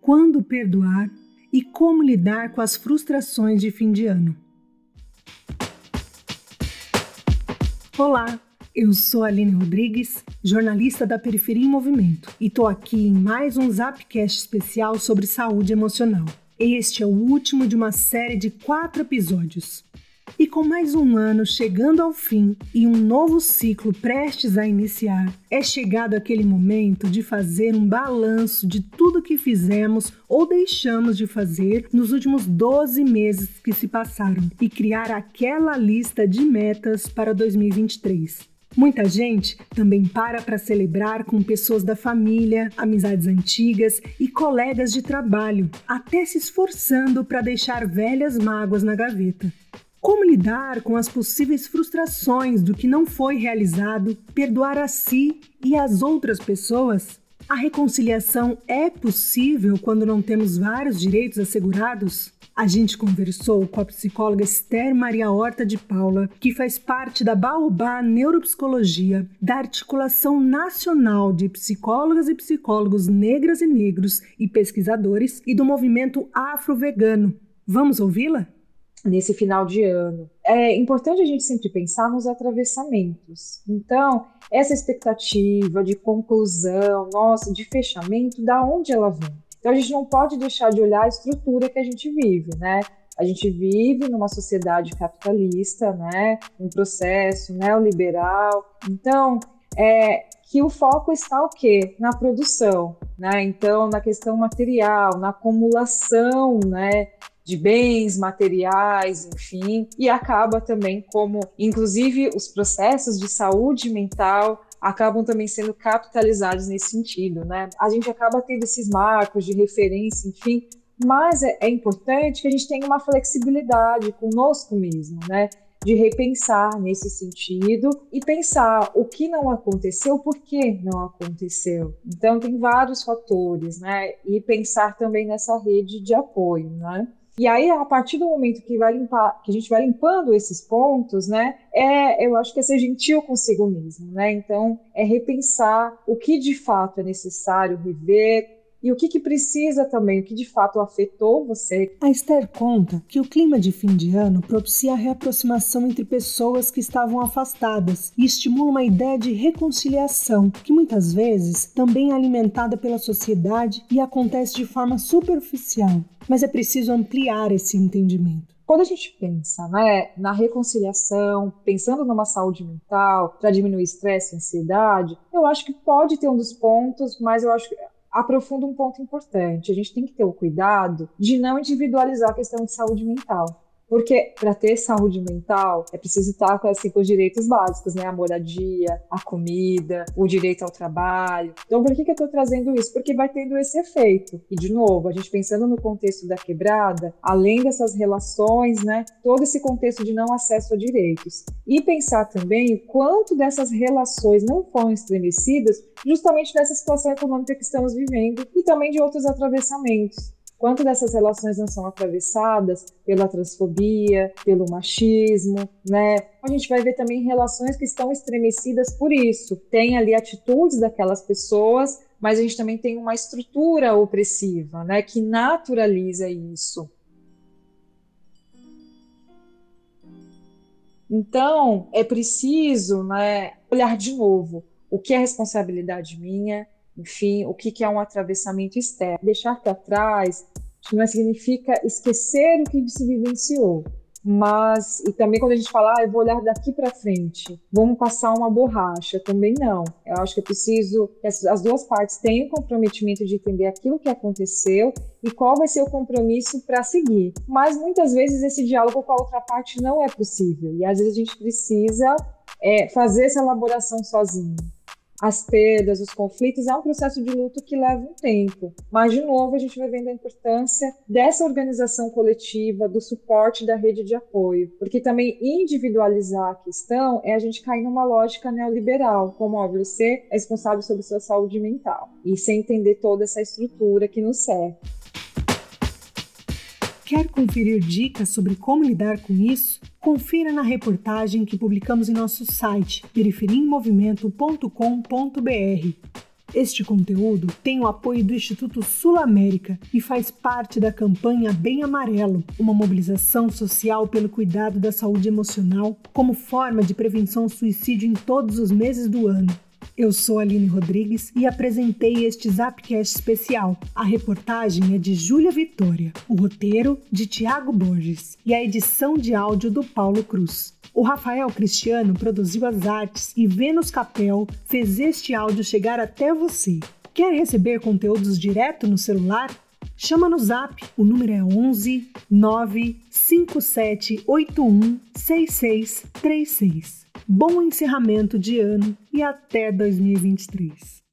quando perdoar e como lidar com as frustrações de fim de ano. Olá, eu sou a Aline Rodrigues, jornalista da Periferia em Movimento, e estou aqui em mais um Zapcast especial sobre saúde emocional. Este é o último de uma série de 4 episódios. E com mais um ano chegando ao fim e um novo ciclo prestes a iniciar, é chegado aquele momento de fazer um balanço de tudo que fizemos ou deixamos de fazer nos últimos 12 meses que se passaram e criar aquela lista de metas para 2023. Muita gente também para celebrar com pessoas da família, amizades antigas e colegas de trabalho, até se esforçando para deixar velhas mágoas na gaveta. Como lidar com as possíveis frustrações do que não foi realizado, perdoar a si e as outras pessoas? A reconciliação é possível quando não temos vários direitos assegurados? A gente conversou com a psicóloga Esther Maria Horta de Paula, que faz parte da Baobá Neuropsicologia, da Articulação Nacional de Psicólogas e Psicólogos Negras e Negros e Pesquisadores e do Movimento Afro-Vegano. Vamos ouvi-la? Nesse final de ano. É importante a gente sempre pensar nos atravessamentos. Então, essa expectativa de conclusão, de fechamento, da onde ela vem? Então, a gente não pode deixar de olhar a estrutura que a gente vive, né? A gente vive numa sociedade capitalista, né? Um processo neoliberal. Então, que o foco está o quê? Na produção, né? Então, na questão material, na acumulação, né? De bens materiais, enfim, e acaba também como, inclusive, os processos de saúde mental acabam também sendo capitalizados nesse sentido, né? A gente acaba tendo esses marcos de referência, enfim, mas é importante que a gente tenha uma flexibilidade conosco mesmo, né? De repensar nesse sentido e pensar o que não aconteceu, por que não aconteceu. Então, tem vários fatores, né? E pensar também nessa rede de apoio, né? E aí, a partir do momento que a gente vai limpando esses pontos, né, eu acho que é ser gentil consigo mesmo, né? Então, é repensar o que de fato é necessário rever e o que precisa também, o que de fato afetou você. A Esther conta que o clima de fim de ano propicia a reaproximação entre pessoas que estavam afastadas e estimula uma ideia de reconciliação, que muitas vezes também é alimentada pela sociedade e acontece de forma superficial. Mas é preciso ampliar esse entendimento. Quando a gente pensa, né, na reconciliação, pensando numa saúde mental, para diminuir estresse e ansiedade, eu acho que pode ter um dos pontos, mas eu acho que aprofunda um ponto importante. A gente tem que ter o cuidado de não individualizar a questão de saúde mental. Porque para ter saúde mental é preciso estar com os direitos básicos, né? A moradia, a comida, o direito ao trabalho. Então, por que eu estou trazendo isso? Porque vai tendo esse efeito. E, de novo, a gente pensando no contexto da quebrada, além dessas relações, né? Todo esse contexto de não acesso a direitos. E pensar também o quanto dessas relações não foram estremecidas justamente nessa situação econômica que estamos vivendo e também de outros atravessamentos. Quanto dessas relações não são atravessadas pela transfobia, pelo machismo, né? A gente vai ver também relações que estão estremecidas por isso. Tem ali atitudes daquelas pessoas, mas a gente também tem uma estrutura opressiva, né? Que naturaliza isso. Então, é preciso, né, olhar de novo o que é responsabilidade minha, enfim, o que é um atravessamento externo. Deixar para trás não significa esquecer o que se vivenciou, mas, e também quando a gente fala, eu vou olhar daqui para frente, vamos passar uma borracha, também não. Eu acho que é preciso que as duas partes tenham o comprometimento de entender aquilo que aconteceu e qual vai ser o compromisso para seguir. Mas muitas vezes esse diálogo com a outra parte não é possível, e às vezes a gente precisa fazer essa elaboração sozinho. As perdas, os conflitos, é um processo de luto que leva um tempo. Mas, de novo, a gente vai vendo a importância dessa organização coletiva, do suporte da rede de apoio. Porque também individualizar a questão é a gente cair numa lógica neoliberal, como, você é responsável sobre sua saúde mental. E sem entender toda essa estrutura que nos serve. Quer conferir dicas sobre como lidar com isso? Confira na reportagem que publicamos em nosso site periferiaemmovimento.com.br. Este conteúdo tem o apoio do Instituto Sul-América e faz parte da campanha Bem Amarelo, uma mobilização social pelo cuidado da saúde emocional como forma de prevenção ao suicídio em todos os meses do ano. Eu sou Aline Rodrigues e apresentei este Zapcast especial. A reportagem é de Júlia Vitória, o roteiro de Tiago Borges e a edição de áudio do Paulo Cruz. O Rafael Cristiano produziu as artes e Vênus Capel fez este áudio chegar até você. Quer receber conteúdos direto no celular? Chama no Zap, o número é 11 95781 6636. Bom encerramento de ano e até 2023.